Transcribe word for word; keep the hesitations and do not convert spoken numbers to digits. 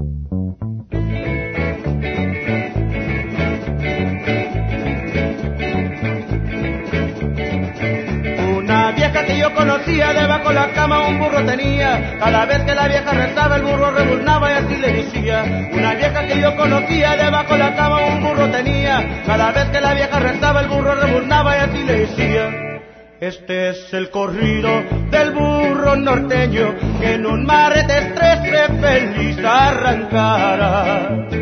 Una vieja que yo conocía, debajo de la cama un burro tenía. Cada vez que la vieja rezaba, el burro rebuznaba y así le decía. Una vieja que yo conocía, debajo de la cama un burro tenía. Cada vez que la vieja rezaba, el burro rebuznaba y así le decía. Este es el corrido del burro norteño que en un mar de estrés feliz arrancara.